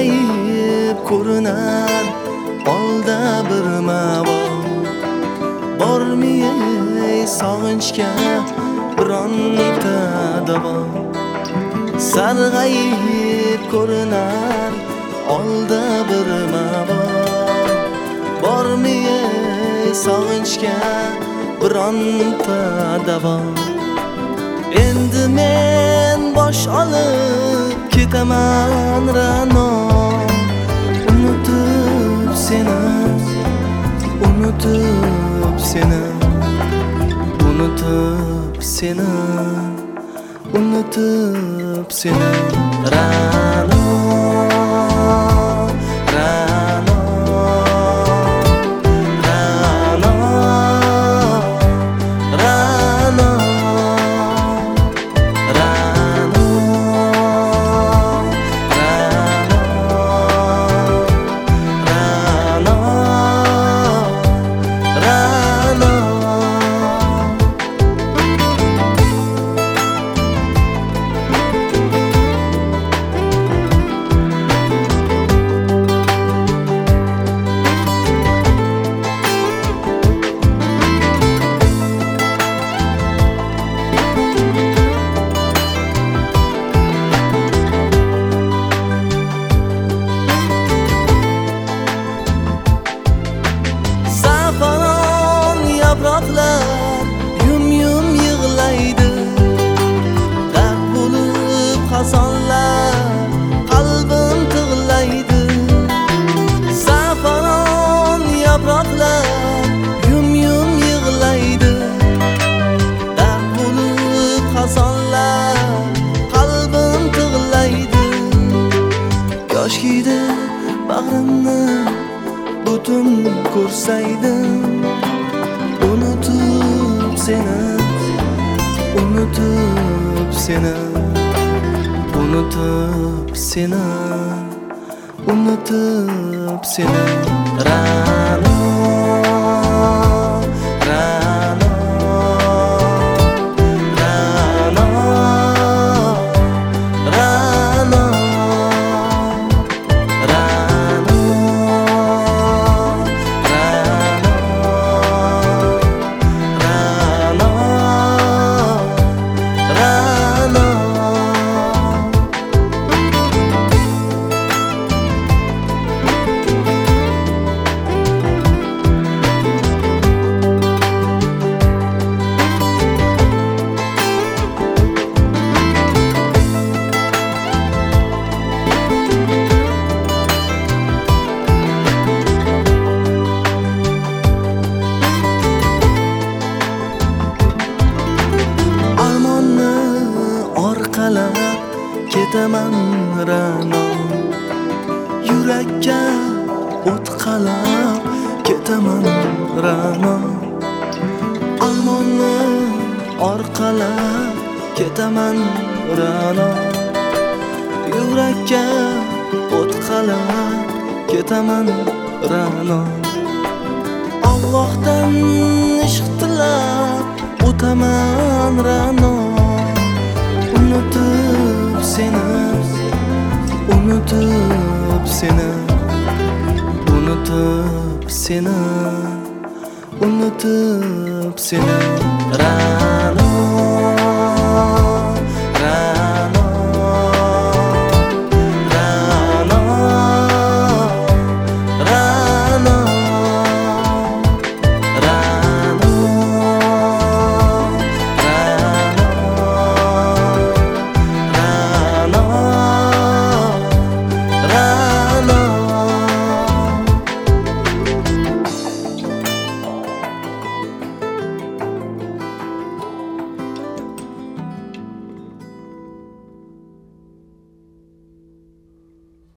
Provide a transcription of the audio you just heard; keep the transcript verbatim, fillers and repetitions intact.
sarg'ayib ko'rinar olda bir mavo. Bormi sog'inchga bironta davo. Sarg'ayib ko'rinar olda bir mavo. Bormi sog'inchga bironta davo. Endi men bosh olib ketaman Ra'no. Unutib seni, unutib seni, unutib seni, unutib seni. Ra'no, Ra'no, Ra'no, Ra'no, Ra'no, Ra'no, Ra'no. Yaproqlar yum-yum yig'laydi, dard bo'lib xazonlar qalbim tig'laydi. Zafaron yaproqlar yum-yum yig'laydi, dard bo'lib xazonlar qalbim tig'laydi. Yoshkida bag'rimni butun ko'rsaydim, unutib seni, unutib seni, unutib seni, unutib seni. Ra'no, Ra'no, Ra'no, Ra'no, Ra'no, ketaman Ra'no. Yurakka o't qalab ketaman Ra'no. Armonni orqalab ketaman Ra'no. Yurakka o't qalab ketaman Ra'no. Allohdan ishq tilab o'taman Ra'no. Unutib seni, unutib seni, unutib seni, unutib seni. Ra'no.